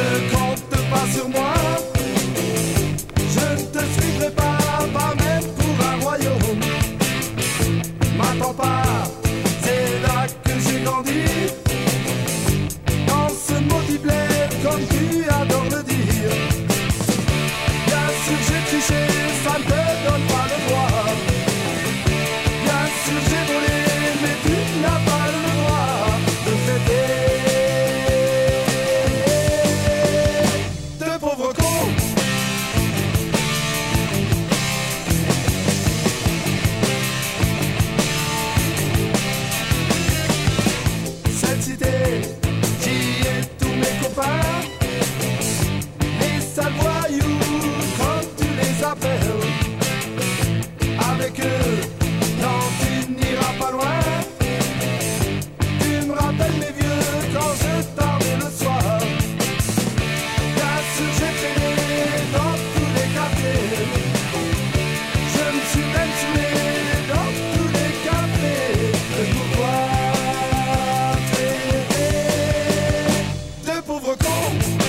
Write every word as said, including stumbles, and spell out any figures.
Ne compte pas sur moi, je ne te suivrai pas, pas même pour un royaume. M'attends pas, c'est là que j'ai grandi, dans ce maudit bled comme tu adores le dire. Bien sûr j'ai triché, ça ne te donne pas le droit. Bien sûr j'ai volé, mais tu n'as pas le droit de traiter de pauvre con. Cette cité, j'y ai tous mes copains, les sales voyous comme tu les appelles. Avec eux, non tu n'iras pas loin. Tu me rappelles mes vieux quand je dormais le soir. Bien sûr j'ai traîné dans tous les quartiers, je me suis même saoulé dans tous les cafés. Pourquoi traiter de pauvres cons?